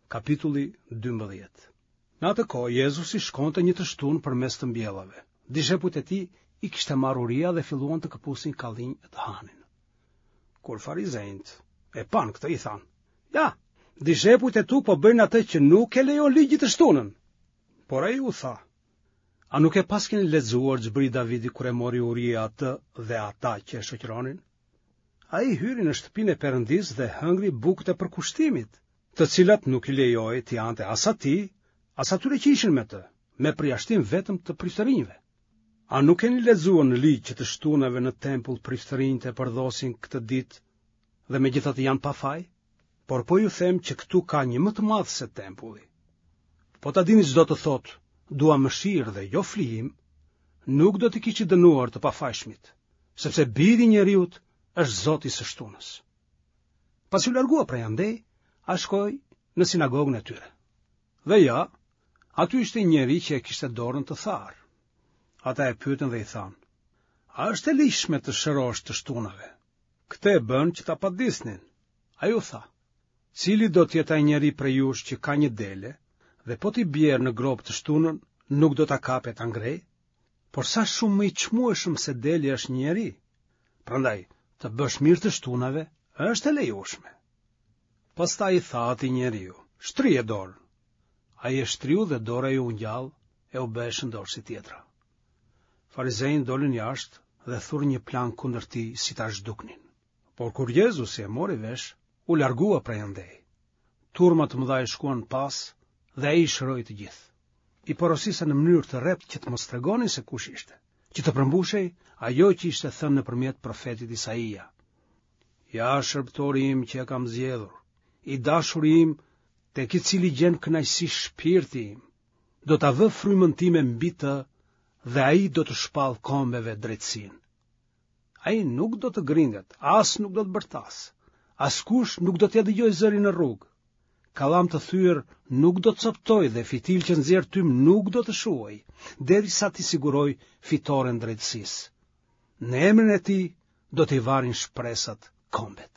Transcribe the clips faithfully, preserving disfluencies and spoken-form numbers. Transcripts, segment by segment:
Kapitulli dymbëdhjetë. Në atë kohë Jezusi shkonte një të shtunë përmes të mbjellave. Dishepujt e tij i kishte marrë uria dhe filluan të këpusin kallinj e të hanin. Kur farizejt e pan këtë, i thanë: "Ja, dishepujt e tu po bëjnë atë që nuk e lejon ligji të shtunën." Por ai u tha: "A nuk e pas keni lexuar ç'bëri Davidi kur e mori uria atë dhe ata që e shoqëronin? Ai hyri në shtëpinë e Perëndis dhe hëngri bukët e përkushtimit, të cilat nuk i lejoi t'i ante as atij, as atyre që ishin me të, me përjashtim vetëm të priftërinjve. A nuk keni lexuar në ligj që të shtunave në tempull priftërinjtë e përdhosin këtë ditë dhe megjithatë janë pa faj? Por po ju them që këtu ka një më të madh se tempulli. Po ta dini çdo të thotë, dua mëshirë dhe jo flijim, nuk do t'i kishte dënuar të pafajshmit, sepse Biri i Njeriut është Zoti së shtunës." Pas u largua prej andej, a shkoi në sinagogën e tyre. Dhe ja, aty ishte një njeri që e kishte dorën të tharë. Ata e pyetën dhe i thanë: "A është e lishme të shërosh të shtunave? Këtë e bën që ta padisnin." Ai u tha: "Cili do të jetë ai njeri prej jush që ka një dele dhe po t'i bjerë në grop të shtunën, nuk do ta kapet ta ngrej? Por sa shumë më i çmueshëm se deli është një njeri. Prandaj, të bësh mirë të shtunave është e lejueshme." Pastaj i tha atij njeriu: "Shtrije dorën." Ai e shtriu dhe dora ju u ngjall e u bë shëndosh si tjetra. Farizejnë dolën jashtë dhe thurën një plan kundër tij si ta zhduknin. Por kur Jezusi e mori vesh, u largua prej andej. Turma të mëdha i shkuan pas dhe ai i shëroi të gjithë. I porosisën në mënyrë të rrept që të mos tregonin se kush ishte, që të përmbushej ajo që ishte thënë nëpërmjet profetit Isaia: "Ja, shërbëtori im që e kam zgjedhur, i dashuri im, tek i cili gjen kënaqësi shpirti im, do ta vë frymën time mbi të dhe ai do të shpall kombeve drejtësinë. Ai nuk do të grindet, as nuk do të bërtas, askush nuk do t'ja dëgjoj zërin në rrugë. Kallam të thyer nuk do të coptoj dhe fitil që nxjerr tym nuk do të shuaj, derisa t'i siguroj fitoren drejtësisë. Në emrin e tij do t'i varin shpresat kombet."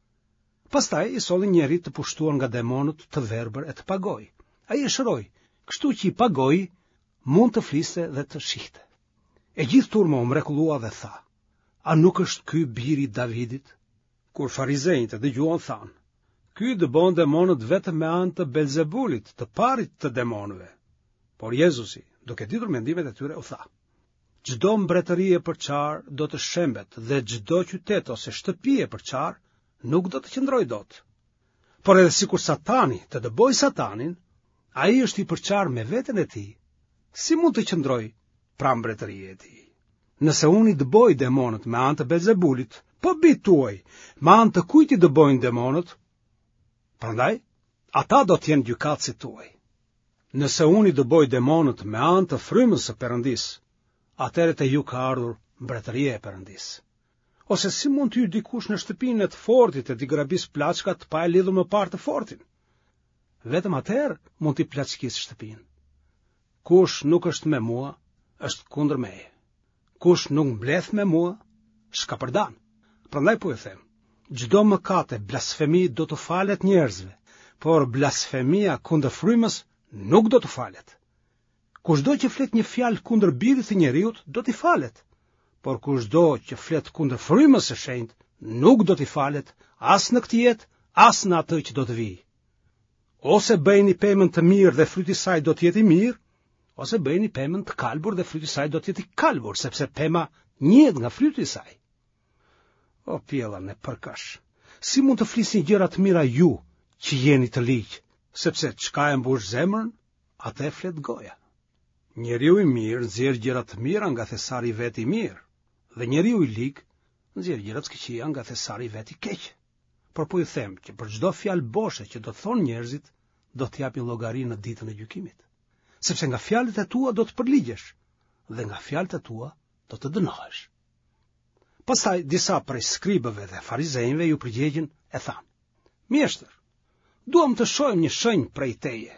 Pastaj i solli njeri të pushtuar nga demonët, të verbër e të pagoj. Ai e shëroi, kështu që i pagoi mund të fliste dhe të shihte. E gjithë turma u mrekullua dhe tha: "A nuk është ky biri i Davidit?" Kur farizejt e dëgjuan, thanë: "Ky dëbon demonët vetëm me anë të Belzebulit, të parit të demonëve." Por Jezusi, duke ditur mendimet e tyre, u tha: "Çdo mbretëri e përçar do të shembet dhe çdo qytet ose shtëpi e përçar nuk do të qëndroj dot. Por edhe sikur Satani të dëboj Satanin, ai është i përçar me veten e tij, si mund të qëndroj pranë mbretërisë e tij? Nëse unë i dëboj demonët me anë të Belzebulit, po bijtë tuaj, me anë të kujt i dëbojnë demonët? Prandaj, ata do të jenë gjykatësit tuaj. Nëse unë i dëboj demonët me anë të frymës së Perëndis, atëherë te ju ka ardhur mbretëria e Perëndis. Ose si mund të hyjë dikush në shtëpinë e të fortit e t'i grabis plaçkat pa e lidhur më parë të fortin? Vetëm atëherë mund t'i plaçkisë shtëpinë. Kush nuk është me mua, është kundër meje. Kush nuk mbledh me mua, shkapërdan. Prandaj po e them, çdo mëkat e blasfemi do të falet njerëzve, por blasfemia kundër frymës nuk do të falet. Kushdo që flet një fjalë kundër Birit të Njeriut, do t'i falet, por kushdo që flet kundër frymës së shenjtë, nuk do t'i falet as në këtë jetë, as në atë që do të vijë. Ose bëjeni pemën të mirë dhe fryti i saj do të jetë i mirë, ose bëjeni pemën të kalbur dhe fryti i saj do të jetë i kalbur, sepse pema njihet nga fryti i saj." O pjella në përkash, si mund të flisni gjëra të mira ju që jeni të ligj, sepse çka e mbush zemrën, atë e flet goja. Njeriu i mirë nxjerr gjëra të mira nga thesari i vet i mirë, dhe njeriu i lig nxjerr gjëra të këqija nga thesari i vet i keq. Por po ju them që për çdo fjalë boshe që do të thonë njerëzit, do të japin llogari në ditën e gjykimit. Sepse nga fjalët e tua do të përligjesh, dhe nga fjalët e tua do të dënohesh. Pastaj disa prej skribëve dhe farizejve ju përgjigjën e thanë: "Mjeshtër, duam të shohim një shenjë prej teje."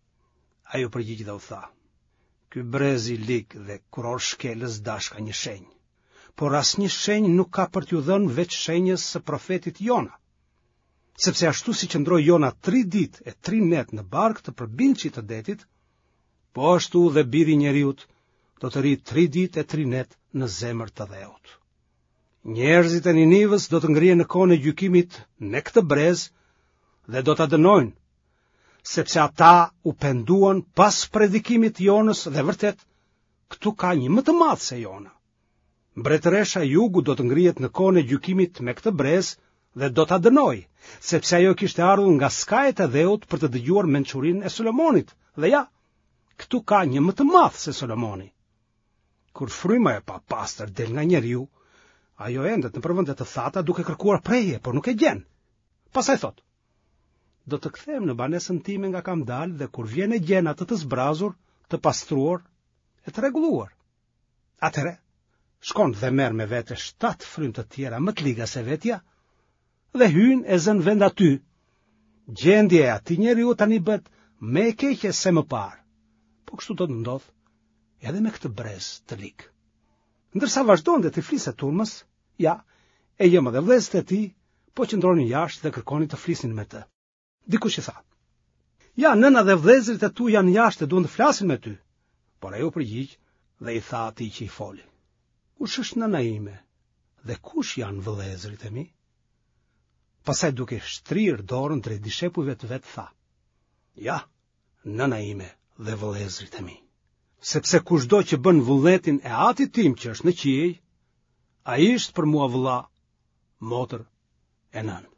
Ai u përgjigj dhe u tha: "Ky brez i lig dhe kuror shkelës dash ka një shenjë, por asnjë shenjë nuk ka për t'ju dhënë veç shenjës së profetit Jona. sepse ashtu si qëndroi Jona tri ditë e tri net në barkë të përbindshit të detit, po ashtu dhe Biri i Njeriut do të rritë tri ditë e tri net në zemër të dheut. Njerëzit e Ninivës do të ngrihen në kohën e gjykimit në këtë brez dhe do ta dënojnë, sepse ata u penduan pas predikimit të Jonës dhe vërtet, këtu ka një më të madh se Jona. Mbretëresha e Jugu do të ngrihet në kohën e gjykimit me këtë brez dhe do ta dënoj, sepse ajo kishte ardhur nga skajet e dheut për të dëgjuar mençurinë e Solomonit. Dhe ja, këtu ka një më të madh se Solomoni. Kur fryma e papastër del nga njeriu, ajo endet në përvende të thata duke kërkuar preje, por nuk e gjen. Pastaj thot: do të kthehem në banesën time nga kam dalë dhe kur vjen e gjen atë të zbrazur, të pastruar e të rregulluar. Atëre, shkon dhe merr me vete shtatë frymë të tjera më të liga se vetja dhe hyn e zën vend aty. Gjendja e atij njeriu tani bëhet më e keqe se më parë. Po kështu do të ndodh edhe me këtë brez të lig. Ndërsa vazhdonte të flisë turmës, ja, e jema dhe vëllezërit e tij po qëndronin jashtë dhe kërkonin të flisnin me të. Dikush i tha: ja, nëna dhe vëllezërit e tu janë jashtë dhe duan të flasin me ty. Por ajo përgjigj dhe i tha atij që i foli: kush është nëna ime dhe kush janë vëllezërit e mi? Pastaj duke shtrirë dorën drejt dishepujve të vet tha: ja, nëna ime dhe vëllezërit e mi. Sepse kushdo që bën vullnetin e Atit tim që është në qiej, ai është për mua vëlla, motër e nën.